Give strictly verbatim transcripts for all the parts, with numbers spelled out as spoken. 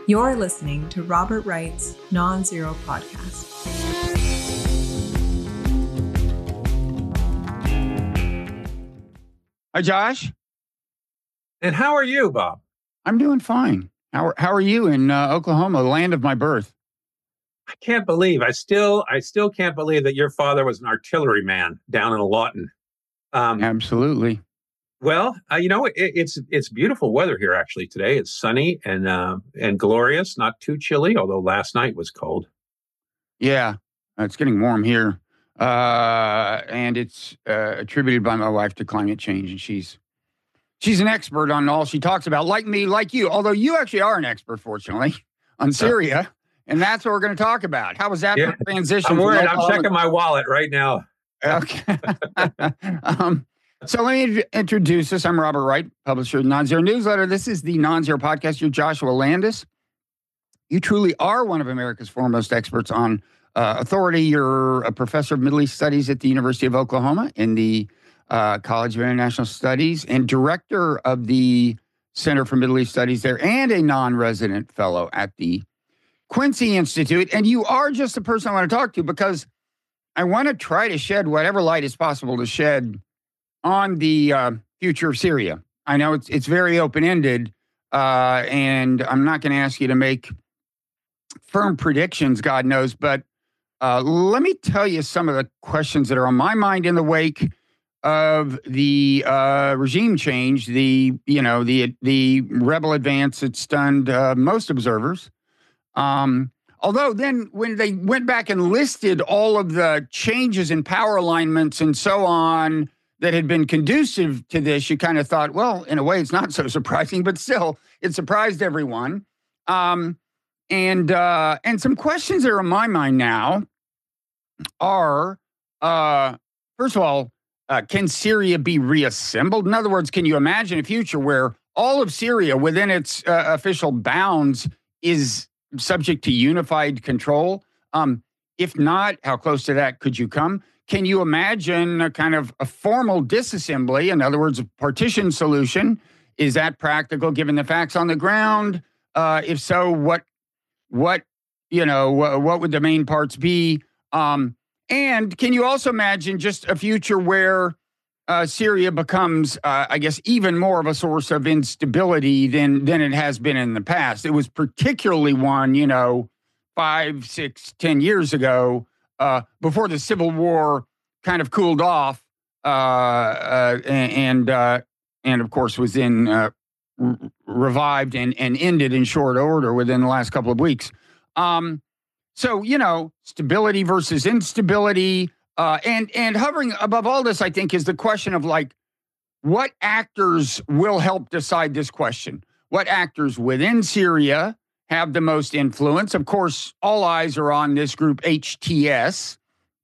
You're listening to Robert Wright's Non-Zero Podcast. Hi, Josh. And how are you, Bob? I'm doing fine. How are, how are you in uh, Oklahoma, the land of my birth? I can't believe, I still I still can't believe that your father was an artilleryman down in Lawton. Um, Absolutely. Well, uh, you know, it, it's it's beautiful weather here, actually, today. It's sunny and uh, and glorious, not too chilly, although last night was cold. Yeah, it's getting warm here. Uh, and it's uh, attributed by my wife to climate change. And she's she's an expert on all she talks about, like me, like you. Although you actually are an expert, fortunately, on Syria. And that's what we're going to talk about. How was that yeah. for transition? I'm worried. I'm checking my wallet right now. Okay. um, so let me introduce us. I'm Robert Wright, publisher of the Non-Zero Newsletter. This is the Non-Zero Podcast. You're Joshua Landis. You truly are one of America's foremost experts on uh, authority. You're a professor of Middle East Studies at the University of Oklahoma in the uh, College of International Studies and director of the Center for Middle East Studies there and a non-resident fellow at the Quincy Institute. And you are just the person I want to talk to because I want to try to shed whatever light is possible to shed on the uh, future of Syria. I know it's it's very open-ended, uh, and I'm not going to ask you to make firm predictions, God knows, but uh, let me tell you some of the questions that are on my mind in the wake of the uh, regime change, the, you know, the the rebel advance that stunned uh, most observers. Um, although then when they went back and listed all of the changes in power alignments and so on that had been conducive to this, you kind of thought, well, in a way, it's not so surprising, but still, it surprised everyone. Um, and uh, and some questions that are in my mind now are, uh, first of all, uh, can Syria be reassembled? In other words, can you imagine a future where all of Syria within its uh, official bounds is subject to unified control? Um, if not, how close to that could you come? Can you imagine a kind of a formal disassembly? In other words, a partition solution. Is that practical given the facts on the ground? Uh, if so, what, what, you know, wh- what would the main parts be? Um, and can you also imagine just a future where uh, Syria becomes, uh, I guess, even more of a source of instability than than it has been in the past? It was particularly one, you know, five, six, ten years ago, uh, before the civil war kind of cooled off, uh, uh, and uh, and of course was then uh, re- revived and and ended in short order within the last couple of weeks. Um, so you know, stability versus instability. Uh, and and hovering above all this, I think, is the question of like, what actors will help decide this question? What actors within Syria have the most influence? Of course, all eyes are on this group H T S,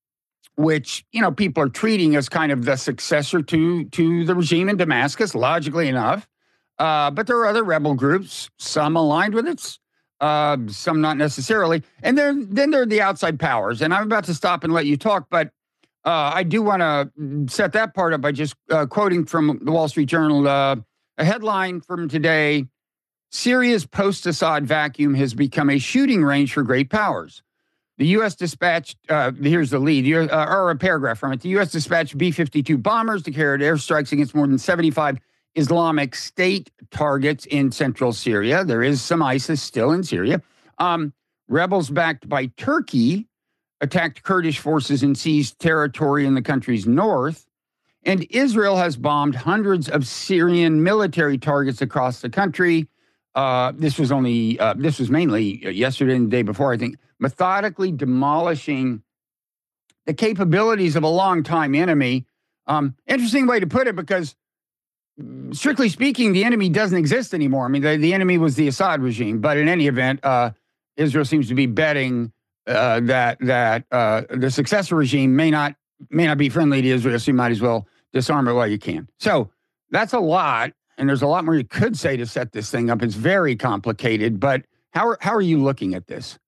which, you know, people are treating as kind of the successor to, to the regime in Damascus, logically enough. Uh, but there are other rebel groups, some aligned with it, uh, some not necessarily. And then, then there are the outside powers. And I'm about to stop and let you talk, but Uh, I do want to set that part up by just uh, quoting from the Wall Street Journal, uh, a headline from today: Syria's post-Assad vacuum has become a shooting range for great powers. The U S dispatched, uh, here's the lead, uh, or a paragraph from it. The U S dispatched B fifty-two bombers to carry out airstrikes against more than seventy-five Islamic State targets in central Syria. There is some ISIS still in Syria. Um, rebels backed by Turkey attacked Kurdish forces and seized territory in the country's north. And Israel has bombed hundreds of Syrian military targets across the country. Uh, this was only, uh, this was mainly yesterday and the day before, I think, methodically demolishing the capabilities of a longtime enemy. Um, interesting way to put it, because strictly speaking, the enemy doesn't exist anymore. I mean, the, the enemy was the Assad regime. But in any event, uh, Israel seems to be betting Uh, that that uh, the successor regime may not may not be friendly to Israel, so you might as well disarm it while you can. So that's a lot, and there's a lot more you could say to set this thing up. It's very complicated, but how are, how are you looking at this?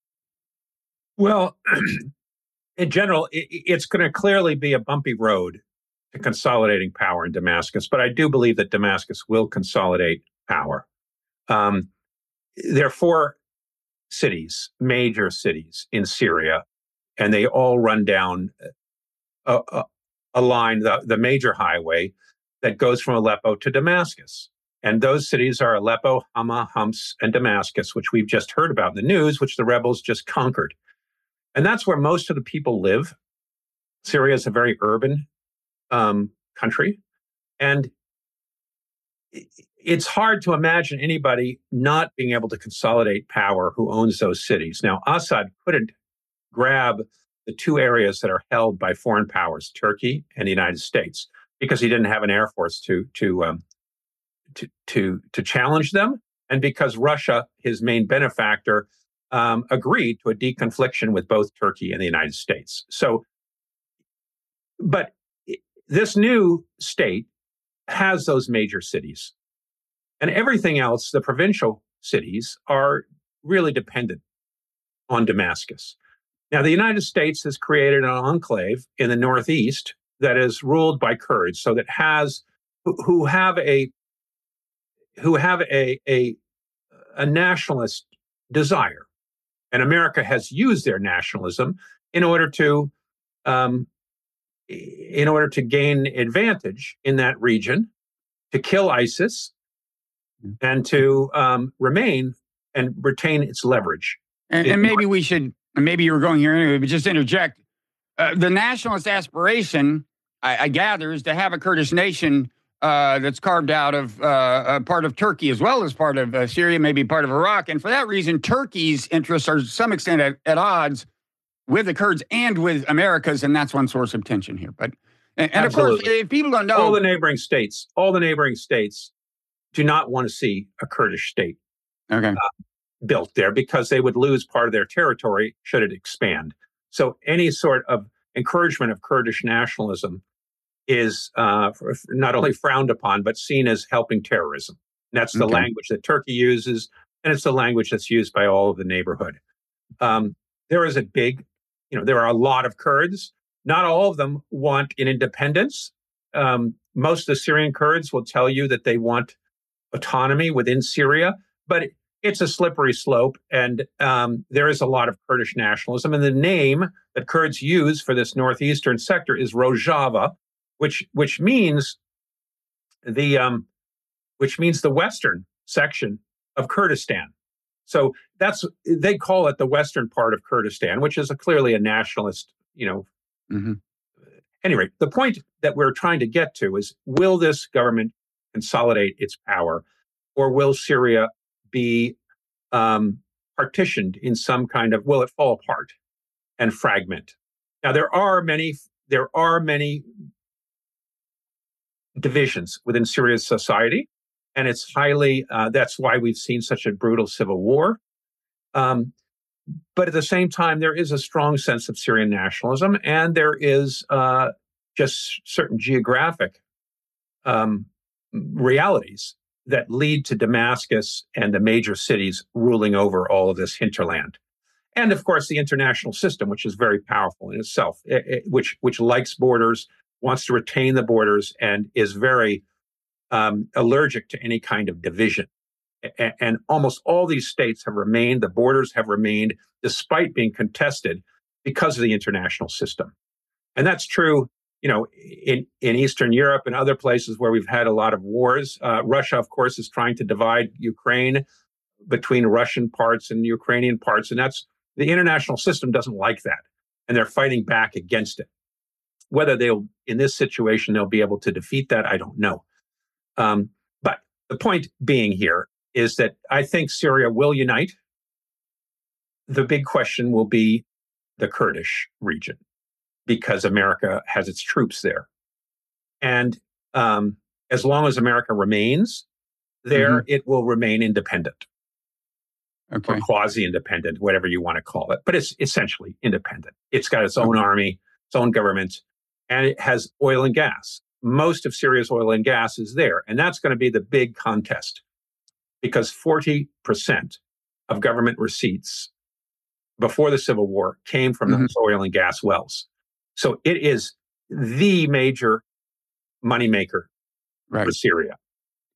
Well, in general, it, it's going to clearly be a bumpy road to consolidating power in Damascus, but I do believe that Damascus will consolidate power. Um, there are four cities, major cities in Syria, and they all run down a, a, a line, the, the major highway that goes from Aleppo to Damascus. And those cities are Aleppo, Hama, Homs, and Damascus, which we've just heard about in the news, which the rebels just conquered. And that's where most of the people live. Syria is a very urban um, country. And it's hard to imagine anybody not being able to consolidate power who owns those cities. Now, Assad couldn't grab the two areas that are held by foreign powers, Turkey and the United States, because he didn't have an air force to to um, to to to challenge them, and because Russia, his main benefactor, um, agreed to a deconfliction with both Turkey and the United States. So, but this new state has those major cities, and everything else, the provincial cities, are really dependent on Damascus. Now, the United States has created an enclave in the northeast that is ruled by Kurds, so that has who, who have a who have a, a a nationalist desire, and America has used their nationalism in order to um, in order to gain advantage in that region, to kill ISIS, and to um, remain and retain its leverage. And, and maybe we should, and maybe you were going here anyway, but just interject. Uh, the nationalist aspiration, I, I gather, is to have a Kurdish nation uh, that's carved out of uh, a part of Turkey as well as part of uh, Syria, maybe part of Iraq. And for that reason, Turkey's interests are to some extent at, at odds with the Kurds and with America's, and that's one source of tension here. But and, and of course, if people don't know, all the neighboring states, all the neighboring states do not want to see a Kurdish state okay. uh, built there, because they would lose part of their territory should it expand. So any sort of encouragement of Kurdish nationalism is uh, not only frowned upon, but seen as helping terrorism. And that's the okay. language that Turkey uses, and it's the language that's used by all of the neighborhood. Um, there is a big, you know, there are a lot of Kurds. Not all of them want an independence. Um, most of the Syrian Kurds will tell you that they want autonomy within Syria, but it's a slippery slope, and um, there is a lot of Kurdish nationalism. And the name that Kurds use for this northeastern sector is Rojava, which which means the um, which means the western section of Kurdistan. So that's they call it the western part of Kurdistan, which is a, clearly a nationalist. You know. Mm-hmm. Anyway, the point that we're trying to get to is: will this government consolidate its power, or will Syria be um, partitioned in some kind of, will it fall apart and fragment? Now, there are many, there are many divisions within Syria's society, and it's highly, uh, that's why we've seen such a brutal civil war. Um, but at the same time, there is a strong sense of Syrian nationalism, and there is uh, just certain geographic um, realities that lead to Damascus and the major cities ruling over all of this hinterland. And of course, the international system, which is very powerful in itself, it, it, which which likes borders, wants to retain the borders, and is very um, allergic to any kind of division. A- and almost all these states have remained, the borders have remained, despite being contested, because of the international system. And that's true, you know, in, in Eastern Europe and other places where we've had a lot of wars. Uh, Russia, of course, is trying to divide Ukraine between Russian parts and Ukrainian parts. And that's, the international system doesn't like that. And they're fighting back against it. Whether they'll, in this situation, they'll be able to defeat that, I don't know. Um, but the point being here is that I think Syria will unite. The big question will be the Kurdish region, because America has its troops there. And um, as long as America remains there, mm-hmm. it will remain independent. Okay. Or quasi-independent, whatever you want to call it. But it's essentially independent. It's got its own okay. army, its own government, and it has oil and gas. Most of Syria's oil and gas is there. And that's going to be the big contest, because forty percent of government receipts before the Civil War came from mm-hmm. those oil and gas wells. So it is the major moneymaker right. for Syria.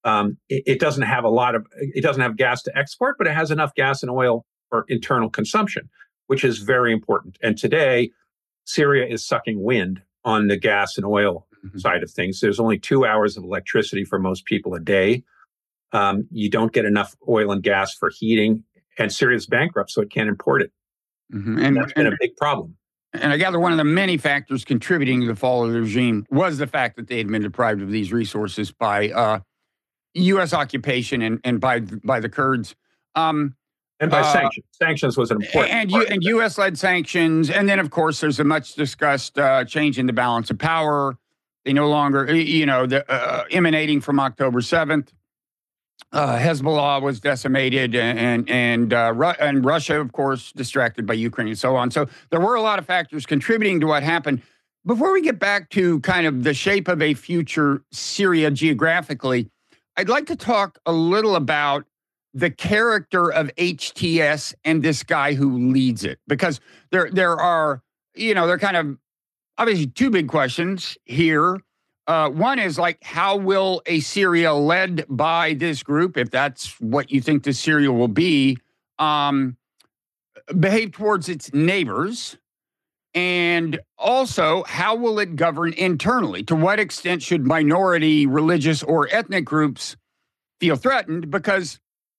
Um, it, it doesn't have a lot of, it doesn't have gas to export, but it has enough gas and oil for internal consumption, which is very important. And today, Syria is sucking wind on the gas and oil mm-hmm. side of things. There's only two hours of electricity for most people a day. Um, you don't get enough oil and gas for heating, and Syria's bankrupt, so it can't import it. Mm-hmm. And, And that's been and, a big problem. and I gather one of the many factors contributing to the fall of the regime was the fact that they had been deprived of these resources by uh, U S occupation and, and by by the Kurds. Um, And by uh, sanctions. Sanctions was an important and part you, and U S-led sanctions, and then of course there's a much discussed uh, change in the balance of power. They no longer, you know, the, uh, emanating from October seventh. Uh, Hezbollah was decimated, and and uh, Ru- and Russia, of course, distracted by Ukraine and so on. So there were a lot of factors contributing to what happened. Before we get back to kind of the shape of a future Syria geographically, I'd like to talk a little about the character of H T S and this guy who leads it, because there there are, you know, there are kind of obviously two big questions here. Uh, one is like, how will a Syria led by this group, if that's what you think the Syria will be, um, behave towards its neighbors? And also, how will it govern internally? To what extent should minority, religious, or ethnic groups feel threatened? Because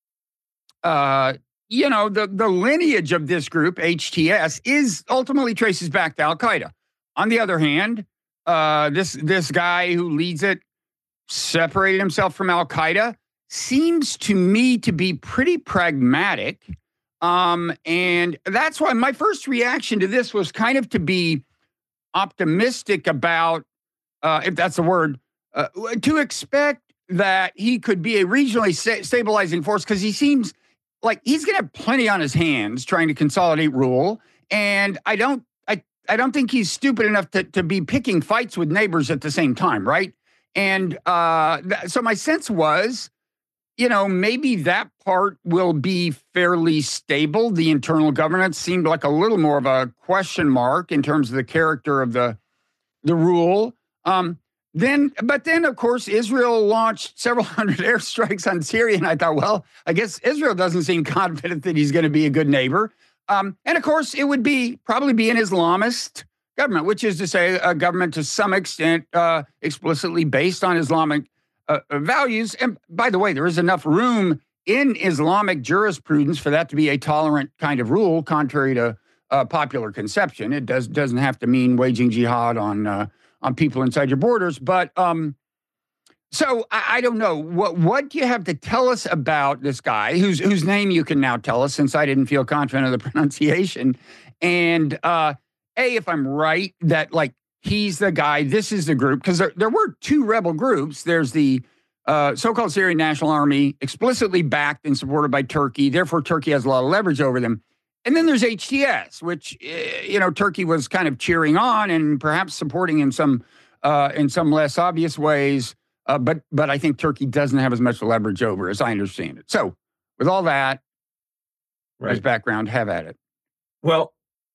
Uh, you know, the, the lineage of this group, H T S, is ultimately traces back to Al-Qaeda. On the other hand, uh, this this guy who leads it separated himself from Al-Qaeda, seems to me to be pretty pragmatic. Um, and that's why my first reaction to this was kind of to be optimistic about, uh, if that's the word, uh, to expect that he could be a regionally sta- stabilizing force, because he seems like he's going to have plenty on his hands trying to consolidate rule. And I don't, I, I don't think he's stupid enough to, to be picking fights with neighbors at the same time, right? And uh, th- so my sense was, you know, maybe that part will be fairly stable. The internal governance seemed like a little more of a question mark in terms of the character of the the rule. Um, Then, but then, of course, Israel launched several hundred airstrikes on Syria, and I thought, well, I guess Israel doesn't seem confident that he's going to be a good neighbor. Um, and of course, it would be probably be an Islamist government, which is to say, a government to some extent uh, explicitly based on Islamic uh, values. And by the way, there is enough room in Islamic jurisprudence for that to be a tolerant kind of rule, contrary to uh, popular conception. It does doesn't have to mean waging jihad on. Uh, on people inside your borders. But um, so I, I don't know. What what do you have to tell us about this guy, whose whose name you can now tell us, since I didn't feel confident of the pronunciation? And uh, A, if I'm right, that like he's the guy, this is the group, because there, there were two rebel groups. There's the uh, so-called Syrian National Army, explicitly backed and supported by Turkey. Therefore, Turkey has a lot of leverage over them. And then there's H T S, which, you know, Turkey was kind of cheering on and perhaps supporting in some uh, in some less obvious ways. Uh, but but I think Turkey doesn't have as much leverage over, as I understand it. So with all that right. as background, have at it. Well,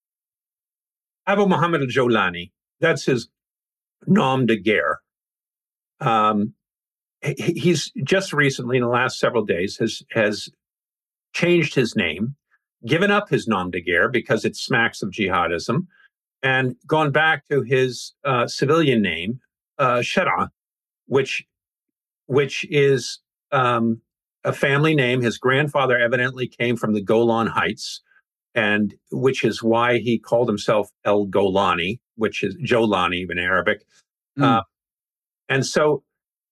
Abu Muhammad al-Jawlani, that's his nom de guerre. Um, he, he's just recently, in the last several days, has has changed his name, given up his nom de guerre because it smacks of jihadism, and gone back to his uh, civilian name, uh, Shara, which which is um, a family name. His grandfather evidently came from the Golan Heights, and which is why he called himself El Golani, which is Jolani in Arabic. Mm. Uh, and so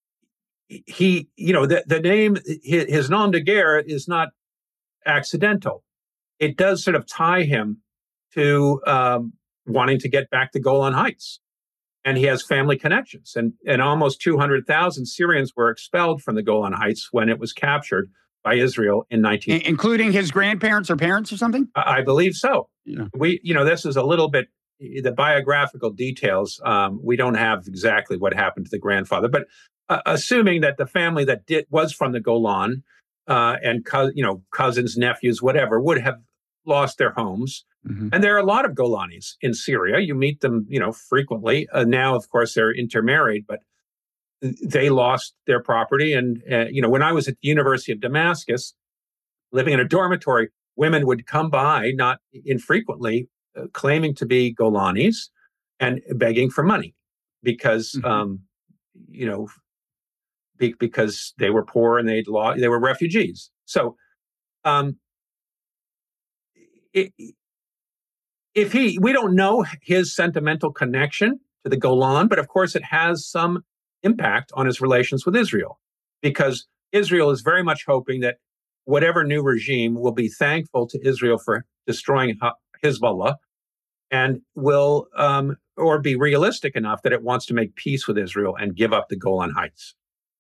he, you know, the, the name, his, his nom de guerre is not accidental. It does sort of tie him to um, wanting to get back to Golan Heights. And he has family connections. And, and almost two hundred thousand Syrians were expelled from the Golan Heights when it was captured by Israel in nineteen... I- including his grandparents or parents or something? I, I believe so. Yeah. We, you know, this is a little bit, the biographical details, um, we don't have exactly what happened to the grandfather. But uh, assuming that the family that did was from the Golan, uh, and, co- you know, cousins, nephews, whatever, would have lost their homes. Mm-hmm. And there are a lot of Golanis in Syria. You meet them, you know, frequently. Uh, now, of course, they're intermarried, but they lost their property. And, uh, you know, when I was at the University of Damascus, living in a dormitory, women would come by, not infrequently, uh, claiming to be Golanis and begging for money because, mm-hmm. um, you know, be, because they were poor and they'd lost, they were refugees. So, um, it, if he, we don't know his sentimental connection to the Golan, but of course it has some impact on his relations with Israel, because Israel is very much hoping that whatever new regime will be thankful to Israel for destroying Hezbollah and will, um, or be realistic enough that it wants to make peace with Israel and give up the Golan Heights.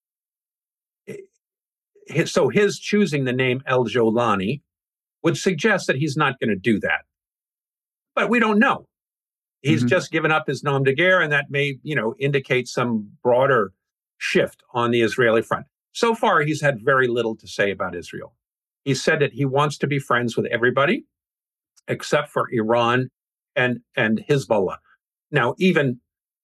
So his choosing the name El-Jolani would suggest that he's not going to do that. But we don't know. He's mm-hmm. just given up his nom de guerre, and that may, you know, indicate some broader shift on the Israeli front. So far, he's had very little to say about Israel. He said that he wants to be friends with everybody, except for Iran and, and Hezbollah. Now, even...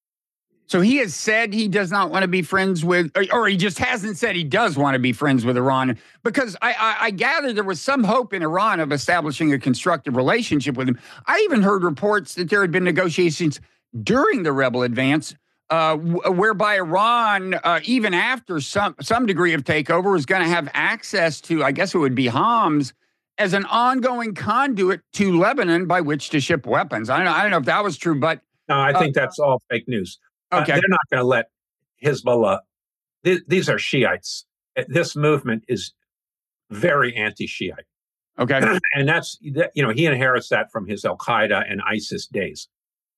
So he has said he does not want to be friends with, or, or he just hasn't said he does want to be friends with Iran, because I, I, I gather there was some hope in Iran of establishing a constructive relationship with him. I even heard reports that there had been negotiations during the rebel advance uh, w- whereby Iran, uh, even after some, some degree of takeover, was going to have access to, I guess it would be Homs, as an ongoing conduit to Lebanon by which to ship weapons. I don't know, I don't know if that was true, but... No, I think uh, that's all fake news. Okay. Uh, they're not going to let Hezbollah, th- these are Shiites. This movement is very anti-Shiite. Okay. And that's, you know, he inherits that from his Al-Qaeda and ISIS days.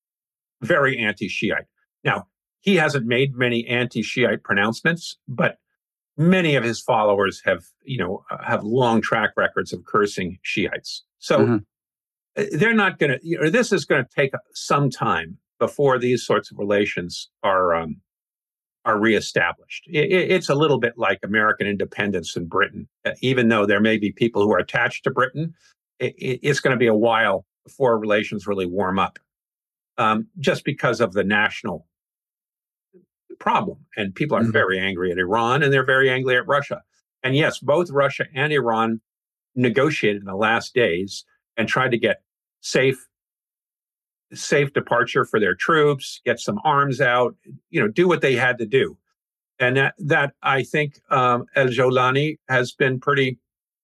Very anti-Shiite. Now, he hasn't made many anti-Shiite pronouncements, but many of his followers have, you know, have long track records of cursing Shiites. So mm-hmm. they're not going to, you know, this is going to take some time before these sorts of relations are um, are reestablished. It, it's a little bit like American independence in Britain. Uh, even though there may be people who are attached to Britain, it, it's going to be a while before relations really warm up, um, just because of the national problem. And people are mm-hmm. very angry at Iran, and they're very angry at Russia. And yes, both Russia and Iran negotiated in the last days and tried to get safe safe departure for their troops, get some arms out, you know, do what they had to do. And that, that I think um, El-Jolani has been pretty,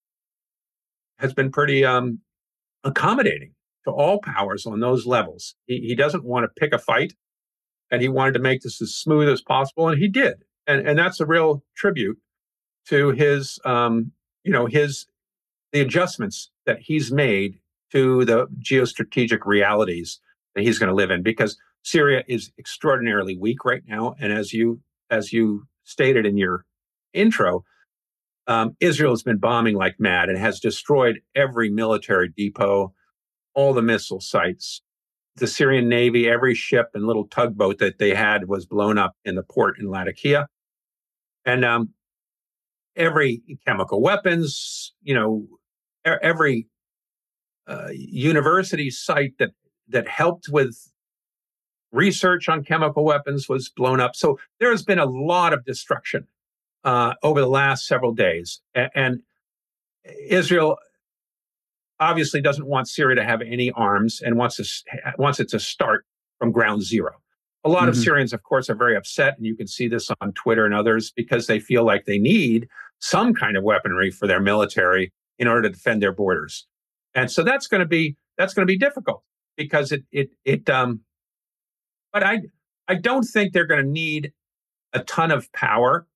has been pretty um, accommodating to all powers on those levels. He, he doesn't want to pick a fight, and he wanted to make this as smooth as possible, and he did. And, and that's a real tribute to his, um, you know, his, the adjustments that he's made to the geostrategic realities that he's going to live in, because Syria is extraordinarily weak right now. And as you as you stated in your intro, um, Israel has been bombing like mad and has destroyed every military depot, all the missile sites. The Syrian Navy, every ship and little tugboat that they had was blown up in the port in Latakia. And um, every chemical weapons, you know, every uh, university site that that helped with research on chemical weapons was blown up. So there has been a lot of destruction uh, over the last several days. And, and Israel obviously doesn't want Syria to have any arms and wants, to, wants it to start from ground zero. A lot mm-hmm. of Syrians, of course, are very upset, and you can see this on Twitter and others, because they feel like they need some kind of weaponry for their military in order to defend their borders. And so that's going to be that's going to be difficult. Because it, it, it, um, but I, I don't think they're going to need a ton of power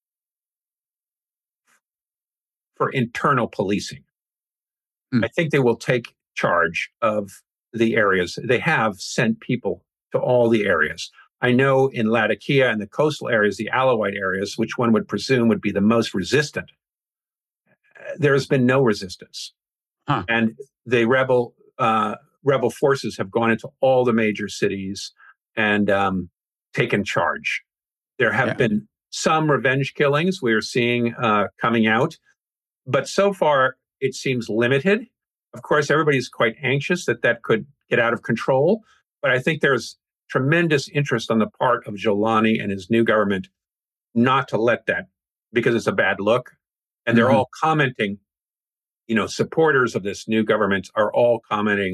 for internal policing. Mm. I think they will take charge of the areas. They have sent people to all the areas. I know in Latakia and the coastal areas, the Alawite areas, which one would presume would be the most resistant, there has been no resistance. Huh. And the rebel, uh, rebel forces have gone into all the major cities and um, taken charge. There have yeah. been some revenge killings we are seeing uh, coming out, but so far it seems limited. Of course, everybody's quite anxious that that could get out of control, but I think there's tremendous interest on the part of Jolani and his new government not to let that, because it's a bad look. And they're Mhm. all commenting, you know, supporters of this new government are all commenting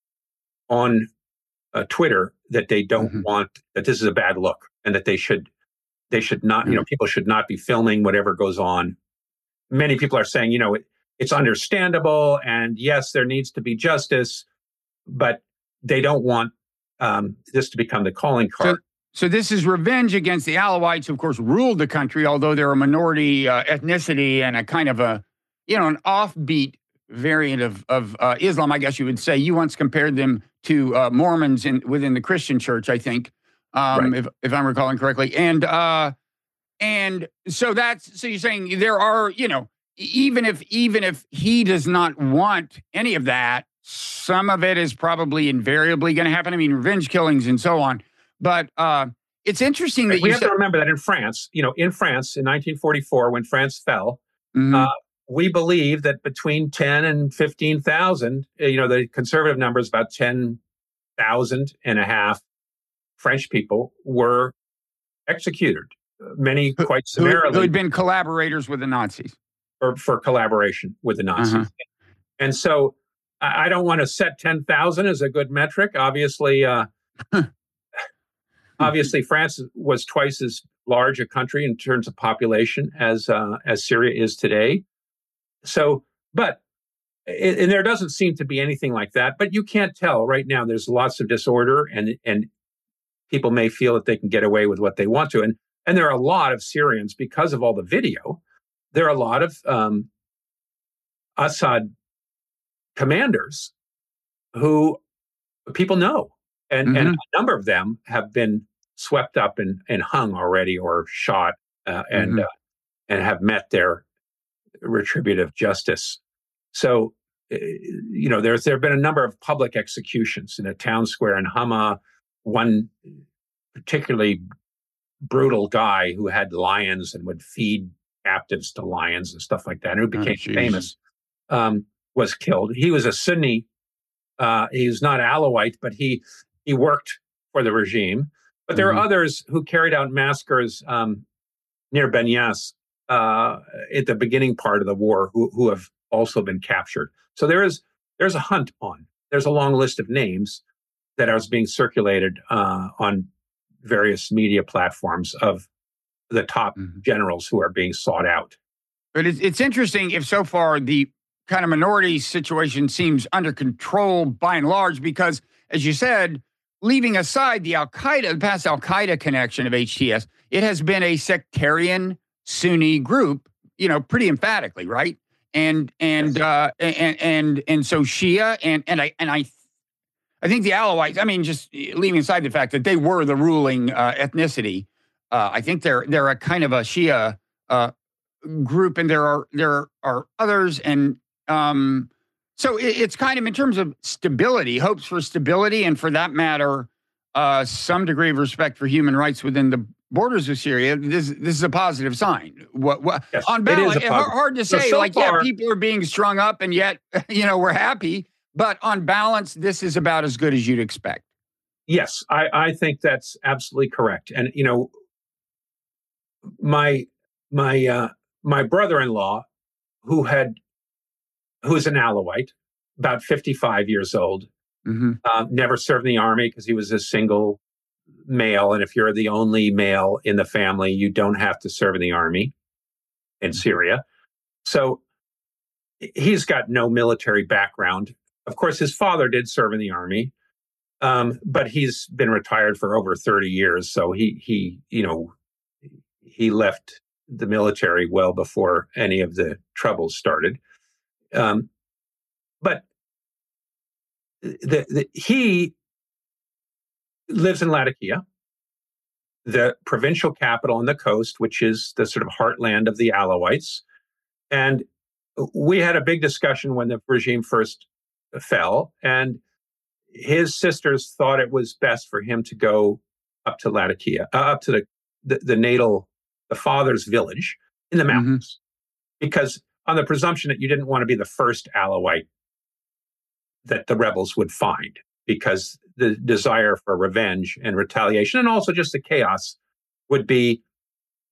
on uh, Twitter that they don't Mhm. want, that this is a bad look, and that they should, they should not, you know, Mhm. people should not be filming whatever goes on. Many people are saying, you know, it, it's understandable, and yes, there needs to be justice, but they don't want um, this to become the calling So, card. so this is revenge against the Alawites, who, of course, ruled the country, although they're a minority uh, ethnicity and a kind of a, you know, an offbeat variant of of uh, Islam, I guess you would say. You once compared them to uh, Mormons in within the Christian church, I think, Right. um, if if I'm recalling correctly. And uh, and so that's so you're saying there are, you know, e- even if even if he does not want any of that, some of it is probably invariably going to happen. I mean, revenge killings and so on. But uh, it's interesting Right. that We you have to said. remember that in France, you know, in France in nineteen forty-four, when France fell, uh, Mhm. we believe that between ten and fifteen thousand, uh, you know, the conservative number is about ten thousand and a half French people were executed, uh, many who, quite who who summarily had been collaborators with the Nazis. for, for collaboration with the Uh-huh. Nazis. And so I I don't want to set ten thousand as a good metric. Obviously, uh, obviously, France was twice as large a country in terms of population as uh, as Syria is today. So, but and there doesn't seem to be anything like that. But you can't tell right now. There's lots of disorder, and and people may feel that they can get away with what they want to. And and there are a lot of Syrians, because of all the video. There are a lot of um, Assad commanders who people know, and and Mhm. a number of them have been swept up and, and hung already, or shot, uh, and uh, Mhm. and have met their retributive justice. So, uh, you know, there's there have been a number of public executions in a town square in Hama. One particularly brutal guy who had lions and would feed captives to lions and stuff like that, and who Oh, became jeez. famous, um, was killed. He was a Sunni. Uh, he's not Alawite, but he he worked for the regime. But there are Mhm. others who carried out massacres um, near Benyas uh, at the beginning part of the war, who who have also been captured. So there is there's a hunt on. There's a long list of names that are being circulated uh, on various media platforms of the top Mhm. generals who are being sought out. But it's it's interesting if so far the kind of minority situation seems under control by and large, because, as you said, leaving aside the Al Qaeda, the past Al Qaeda connection of H T S, it has been a sectarian Sunni group, you know, pretty emphatically, right? And and Yes. uh, and and and so Shia and and I and I I think the Alawites. I mean, just leaving aside the fact that they were the ruling uh, ethnicity, uh, I think they're they're a kind of a Shia uh, group, and there are there are others, and um, so it, it's kind of in terms of stability, hopes for stability, and for that matter, uh, some degree of respect for human rights within the borders of Syria. This this is a positive sign. What, what Yes, on it is a balance, hard, positive. hard to So say. so Like, yeah, far, people are being strung up, and yet you know we're happy. But on balance, this is about as good as you'd expect. yes, I, I think that's absolutely correct. And you know, my my uh, my brother-in-law, who had who is an Alawite, about fifty-five years old, Hmm. uh, never served in the army because he was a single male, and if you're the only male in the family, you don't have to serve in the army in Syria. So he's got no military background. Of course, his father did serve in the army, um, but he's been retired for over thirty years. So he he you know he left the military well before any of the troubles started. Um, but the, the, he lives in Latakia, the provincial capital on the coast, which is the sort of heartland of the Alawites. And we had a big discussion when the regime first fell, and his sisters thought it was best for him to go up to Latakia, uh, up to the, the, the natal, the father's village in the Hmm. mountains, because on the presumption that you didn't want to be the first Alawite that the rebels would find, because the desire for revenge and retaliation, and also just the chaos, would be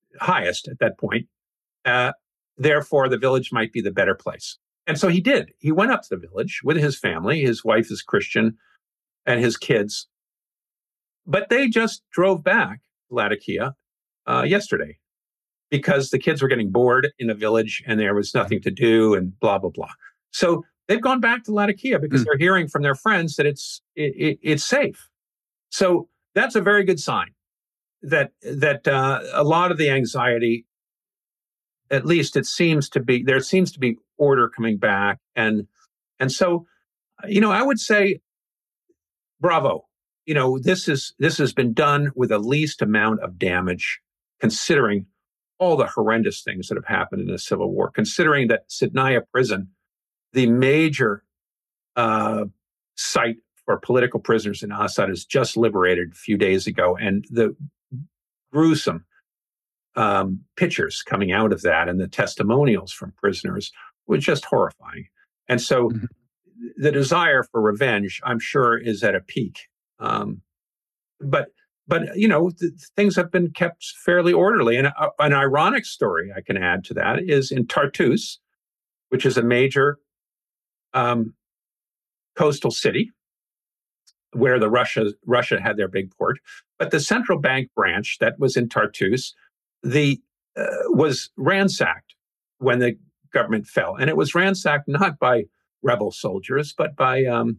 highest at that point. Uh, therefore, the village might be the better place. And so he did. He went up to the village with his family. His wife is Christian and his kids. But they just drove back to Latakia uh, yesterday because the kids were getting bored in the village and there was nothing to do and blah, blah, blah. So they've gone back to Latakia because mm. they're hearing from their friends that it's it, it, it's safe. So that's a very good sign that that uh, a lot of the anxiety, at least it seems to be, there seems to be order coming back. And and so, you know, I would say, bravo. You know, this is this has been done with the least amount of damage, considering all the horrendous things that have happened in the Civil War, considering that Sidnaya prison, the major uh, site for political prisoners in Assad, is just liberated a few days ago. And the gruesome um, pictures coming out of that and the testimonials from prisoners were just horrifying. And so mm-hmm. the desire for revenge, I'm sure, is at a peak. Um, but, but you know, th- things have been kept fairly orderly. And uh, an ironic story I can add to that is in Tartus, which is a major um, coastal city where the Russia Russia had their big port. But the central bank branch that was in Tartus, the uh, was ransacked when the government fell, and it was ransacked not by rebel soldiers, but by um,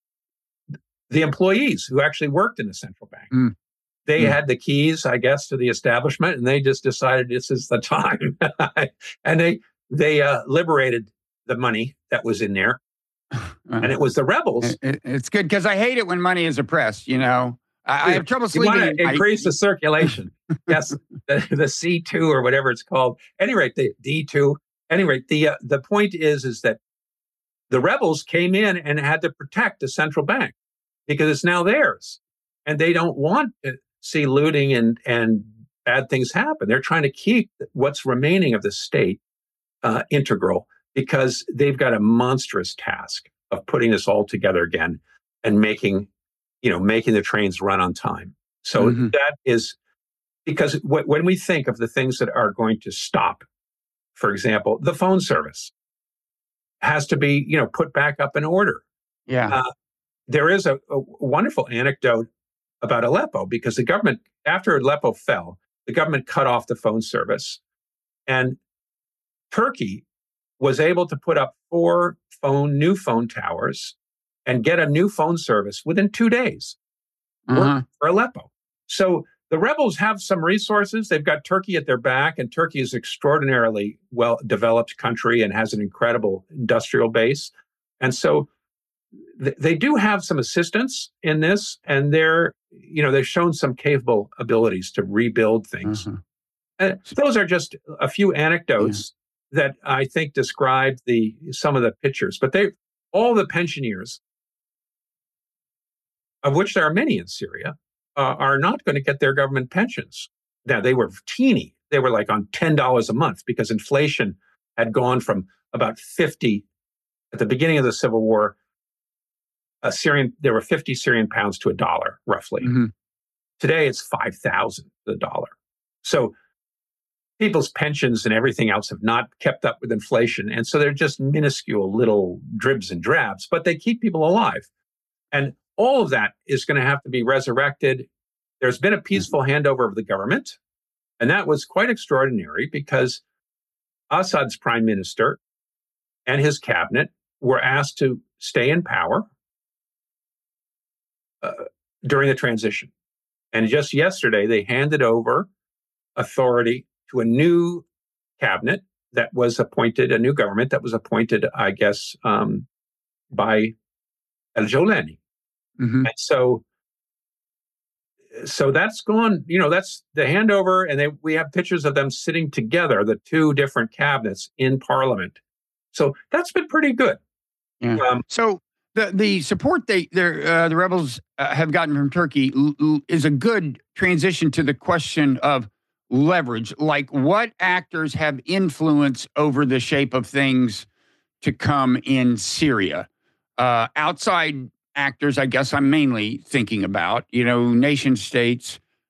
the employees who actually worked in the central bank. Mm. They mm. had the keys, I guess, to the establishment, and they just decided this is the time. And they they uh, liberated the money that was in there. Uh, and it was the rebels. It, it's good because I hate it when money is oppressed, you know. I, I have trouble sleeping. You want to increase I, the circulation. Yes, the, the C two or whatever it's called. At any rate, the D two. At any rate, the, uh, the point is, is that the rebels came in and had to protect the central bank because it's now theirs. And they don't want to see looting and, and bad things happen. They're trying to keep what's remaining of the state uh, integral because they've got a monstrous task of putting this all together again and making, you know, making the trains run on time. So mm-hmm. that is because w- when we think of the things that are going to stop, for example, the phone service has to be, you know, put back up in order. Yeah. Uh, there is a, a wonderful anecdote about Aleppo because the government, after Aleppo fell, the government cut off the phone service, and Turkey was able to put up four phone, new phone towers and get a new phone service within two days uh-huh. for Aleppo. So the rebels have some resources. They've got Turkey at their back, and Turkey is an extraordinarily well-developed country and has an incredible industrial base. And so th- they do have some assistance in this, and they're, you know, they've shown some capable abilities to rebuild things. Uh-huh. And those are just a few anecdotes yeah. that I think describe the some of the pictures. But they, all the pensioners, of which there are many in Syria, uh, are not going to get their government pensions. Now, they were teeny. They were like on ten dollars a month because inflation had gone from about fifty at the beginning of the Civil War. A Syrian, there were fifty Syrian pounds to a dollar, roughly. Mm-hmm. Today, it's five thousand to the dollar. So people's pensions and everything else have not kept up with inflation. And so they're just minuscule little dribs and drabs, but they keep people alive. And all of that is going to have to be resurrected. There's been a peaceful handover of the government. And that was quite extraordinary because Assad's prime minister and his cabinet were asked to stay in power uh, during the transition. And just yesterday, they handed over authority to a new cabinet that was appointed, a new government that was appointed, I guess, um, by Al-Jolani. Mm-hmm. And so, so that's gone, you know, that's the handover. And they, we have pictures of them sitting together, the two different cabinets in parliament. So that's been pretty good. Yeah. Um, so the, the support they, uh, the rebels uh, have gotten from Turkey l- l- is a good transition to the question of leverage. Like, what actors have influence over the shape of things to come in Syria? Uh, outside actors, I guess I'm mainly thinking about, you know, nation states,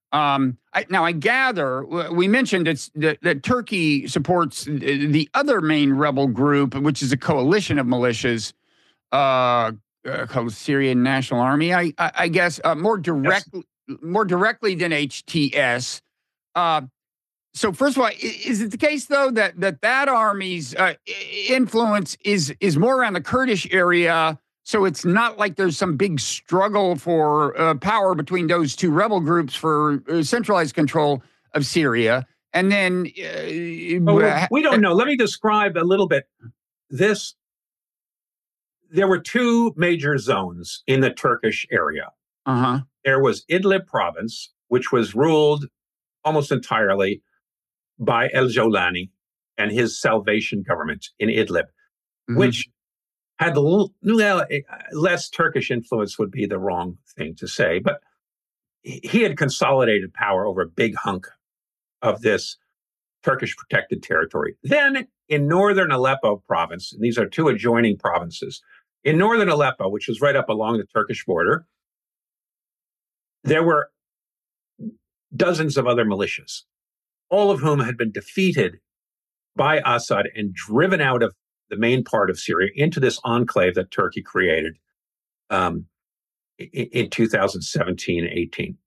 Um, I, now, I gather we mentioned it's that, that Turkey supports the other main rebel group, which is a coalition of militias uh, uh, called Syrian National Army. I, I, I guess uh, more directly, yes. more directly than H T S. Uh, so, first of all, is it the case though that that that army's uh, influence is is more around the Kurdish area? So it's not like there's some big struggle for uh, power between those two rebel groups for uh, centralized control of Syria. And then uh, well, we don't know. Let me describe a little bit this. There were two major zones in the Turkish area. Uh-huh. There was Idlib province, which was ruled almost entirely by El-Jolani and his Salvation government in Idlib, mm-hmm. which had a little, less Turkish influence would be the wrong thing to say, but he had consolidated power over a big hunk of this Turkish protected territory. Then in northern Aleppo province, and these are two adjoining provinces, in northern Aleppo, which is right up along the Turkish border, there were dozens of other militias, all of whom had been defeated by Assad and driven out of the main part of Syria into this enclave that Turkey created um, in, in two thousand seventeen eighteen.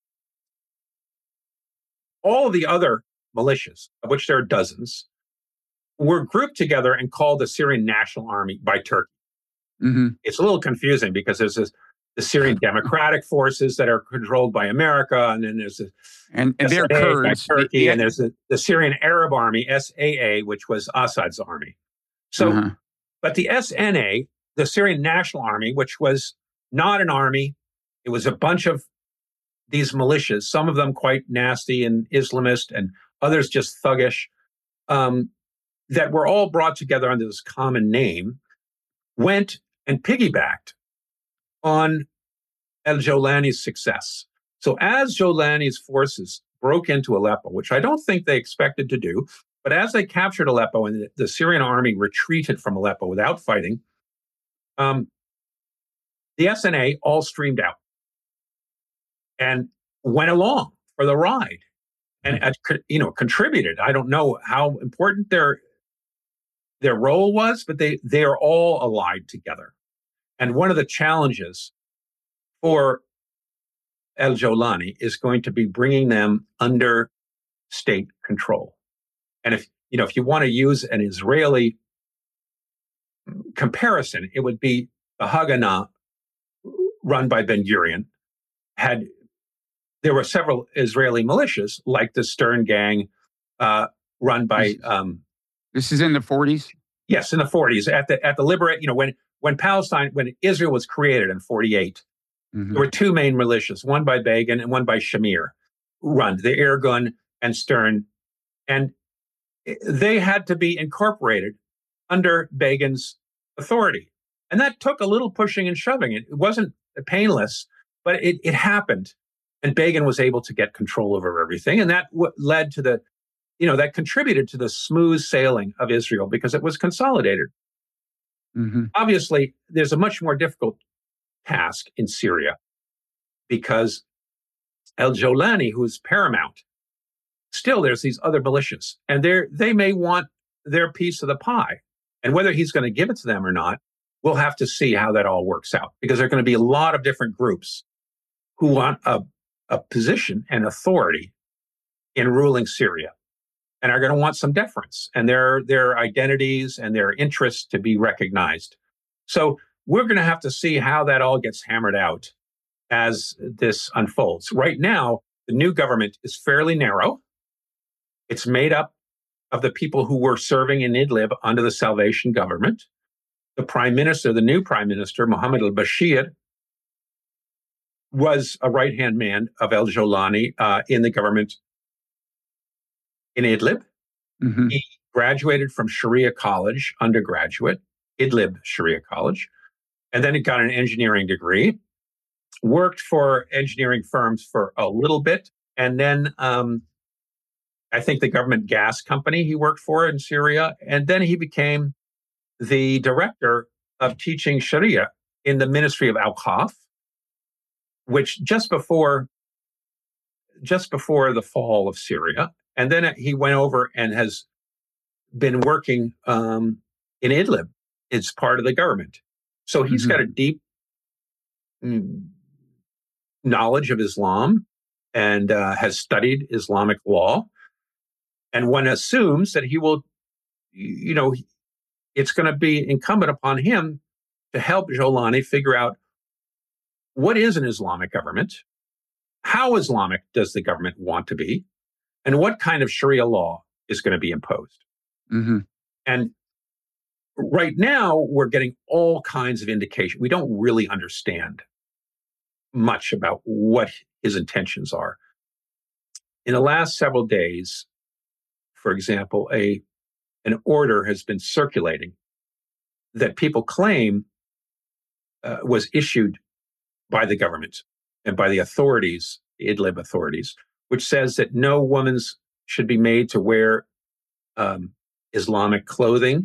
All of the other militias, of which there are dozens, were grouped together and called the Syrian National Army by Turkey. Mm-hmm. It's a little confusing because there's this, the Syrian Democratic Forces that are controlled by America, and then there's the and, and they're Kurds, by Turkey, the, and there's the, the Syrian Arab Army, S A A, which was Assad's army. So, uh-huh. But the S N A, the Syrian National Army, which was not an army, it was a bunch of these militias, some of them quite nasty and Islamist, and others just thuggish, um, that were all brought together under this common name, went and piggybacked on El-Jolani's success. So as Jolani's forces broke into Aleppo, which I don't think they expected to do, but as they captured Aleppo and the Syrian army retreated from Aleppo without fighting, um, the S N A all streamed out and went along for the ride and, uh, you know, contributed. I don't know how important their their role was, but they they are all allied together. And one of the challenges for El-Jolani is going to be bringing them under state control. And if, you know, if you want to use an Israeli comparison, it would be the Haganah run by Ben-Gurion had, there were several Israeli militias like the Stern Gang uh, run by... Um, this is in the forties? Yes, in the forties. At the, at the liberate, you know, when, when Palestine, when Israel was created in forty-eight, mm-hmm. there were two main militias, one by Begin and one by Shamir, run, the Irgun and Stern. And they had to be incorporated under Begin's authority. And that took a little pushing and shoving. It, it wasn't painless, but it, it happened. And Begin was able to get control over everything. And that w- led to the, you know, that contributed to the smooth sailing of Israel because it was consolidated. Mm-hmm. Obviously, there's a much more difficult task in Syria because El-Jolani, who's paramount, still there's these other militias, and they they may want their piece of the pie. And whether he's going to give it to them or not, we'll have to see how that all works out, because there are going to be a lot of different groups who want a, a position and authority in ruling Syria and are going to want some deference and their, their identities and their interests to be recognized. So we're going to have to see how that all gets hammered out as this unfolds. Right now, the new government is fairly narrow. It's made up of the people who were serving in Idlib under the Salvation government. The prime minister, the new prime minister, Mohammed al-Bashir, was a right-hand man of El-Jolani uh, in the government in Idlib. Mm-hmm. He graduated from Sharia College, undergraduate, Idlib Sharia College, and then he got an engineering degree, worked for engineering firms for a little bit, and then um, I think the government gas company he worked for in Syria, and then he became the director of teaching Sharia in the Ministry of Awqaf, which just before just before the fall of Syria. And then he went over and has been working um, in Idlib. It's part of the government. So he's Mhm. got a deep mm, knowledge of Islam and uh, has studied Islamic law. And one assumes that he will, you know, it's going to be incumbent upon him to help Jolani figure out what is an Islamic government, how Islamic does the government want to be, and what kind of Sharia law is going to be imposed. Mm-hmm. And right now, we're getting all kinds of indication. We don't really understand much about what his intentions are. In the last several days, for example, a an order has been circulating that people claim uh, was issued by the government and by the authorities, the Idlib authorities, which says that no woman should be made to wear um, Islamic clothing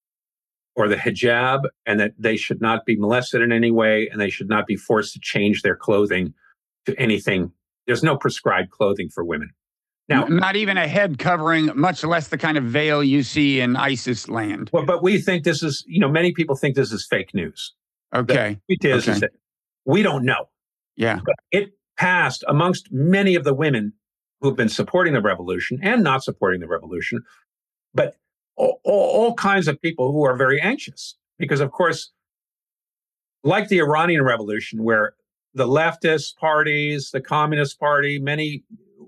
or the hijab, and that they should not be molested in any way, and they should not be forced to change their clothing to anything. There's no prescribed clothing for women. Now, N- not even a head covering, much less the kind of veil you see in ISIS land. well, but we think this is, you know, many people think this is fake news. Okay. The truth is, okay. is that we don't know. Yeah. But it passed amongst many of the women who've been supporting the revolution and not supporting the revolution, but all, all, all kinds of people who are very anxious. Because, of course, like the Iranian Revolution, where the leftist parties, the Communist Party, many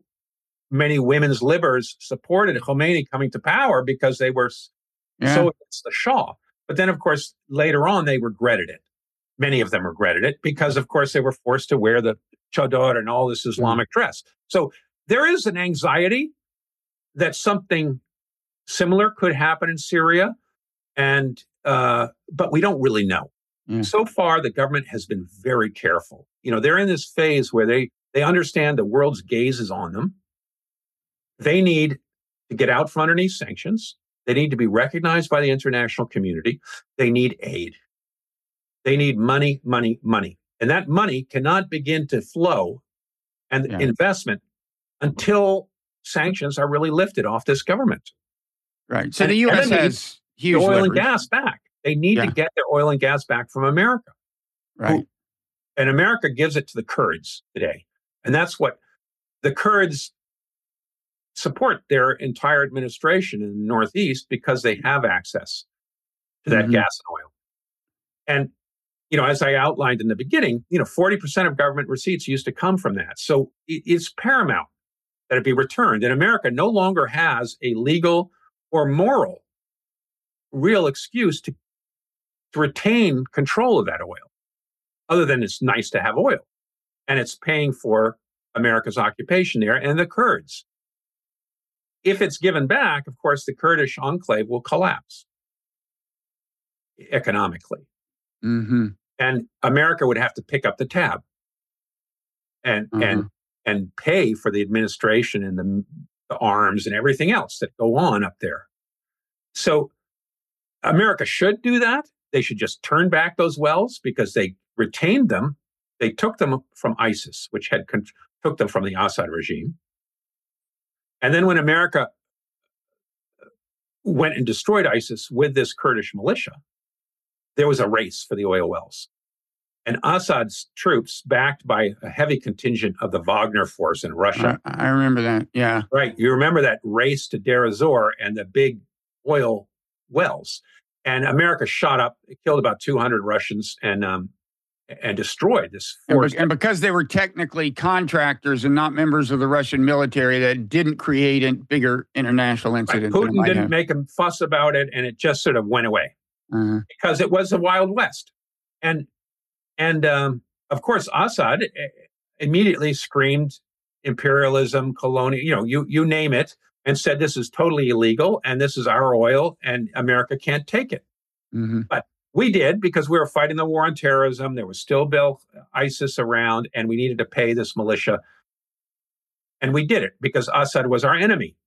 many women's libers supported Khomeini coming to power because they were Yeah. so against the Shah. But then, of course, later on, they regretted it. Many of them regretted it because, of course, they were forced to wear the chador and all this Islamic mm-hmm. dress. So there is an anxiety that something similar could happen in Syria, and uh, but we don't really know. Yeah. So far, the government has been very careful. You know, they're in this phase where they they understand the world's gaze is on them. They need to get out from underneath sanctions. They need to be recognized by the international community. They need aid. They need money, money, money. And that money cannot begin to flow and yeah. investment until sanctions are really lifted off this government. Right. So and, the U S has huge oil leverage. and gas back. They need yeah. to get their oil and gas back from America. Right. Who, and America gives it to the Kurds today. And that's what the Kurds support their entire administration in the Northeast because they have access to that mm-hmm. gas and oil. And, you know, as I outlined in the beginning, you know, forty percent of government receipts used to come from that. So it's paramount that it be returned. And America no longer has a legal or moral real excuse to, to retain control of that oil, other than it's nice to have oil. And it's paying for America's occupation there and the Kurds. If it's given back, of course, the Kurdish enclave will collapse economically. Mm-hmm. And America would have to pick up the tab and mm-hmm. and and pay for the administration and the, the arms and everything else that go on up there. So America should do that. They should just turn back those wells because they retained them. They took them from ISIS, which had con- took them from the Assad regime. And then when America went and destroyed ISIS with this Kurdish militia, there was a race for the oil wells. And Assad's troops, backed by a heavy contingent of the Wagner force in Russia. I, I remember that, yeah. Right. You remember that race to Deir ez-Zor and the big oil wells. And America shot up, it killed about two hundred Russians and um, and destroyed this force. And, be- and because they were technically contractors and not members of the Russian military, that didn't create a bigger international incident. Right. Putin didn't have. make a fuss about it, and it just sort of went away uh-huh. because it was the Wild West. And and um, of course, Assad immediately screamed imperialism, colonial, you know, you you name it, and said this is totally illegal and this is our oil and America can't take it. Mm-hmm. But we did because we were fighting the war on terrorism. There was still Bill ISIS around and we needed to pay this militia. And we did it because Assad was our enemy.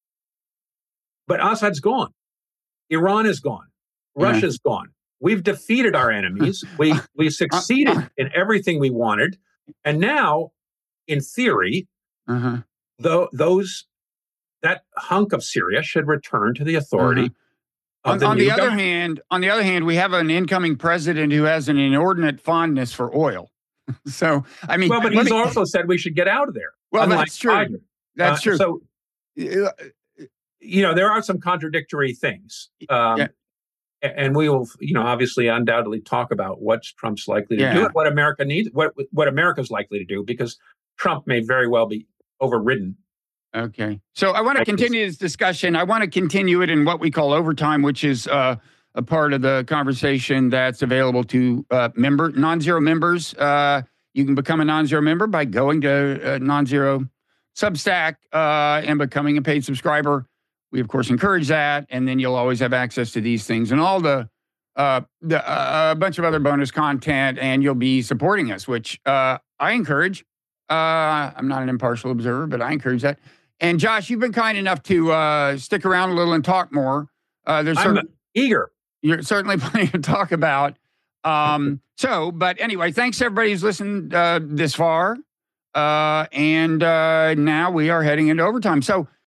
But Assad's gone. Iran is gone. Russia's yeah. gone. We've defeated our enemies. we we succeeded in everything we wanted. And now, in theory, Uh-huh. Though those that hunk of Syria should return to the authority. Uh-huh. Of On, the, on new the other government. hand, on the other hand, we have an incoming president who has an inordinate fondness for oil. So, I mean, Well, but let he's me- also said we should get out of there. well, unlike that's true. Biden. That's Uh, true. So, Uh, you know, there are some contradictory things. Um, Yeah. a- And we will, you know, obviously, undoubtedly talk about what Trump's likely to do, Yeah. and what America needs, what what America's likely to do, because Trump may very well be overridden. Okay. So I want to I just- continue this discussion. I want to continue it in what we call overtime, which is uh, a part of the conversation that's available to uh, member non-zero members. Uh, you can become a non-zero member by going to uh, non-zero Substack uh, and becoming a paid subscriber. We, of course, encourage that. And then you'll always have access to these things and all the, uh, the uh, a bunch of other bonus content, and you'll be supporting us, which uh, I encourage. Uh, I'm not an impartial observer, but I encourage that. And Josh, you've been kind enough to uh, stick around a little and talk more. Uh, there's I'm certain, eager. you're certainly plenty to talk about. Um, so, but anyway, thanks everybody who's listened uh, this far. Uh, and uh, now we are heading into overtime. So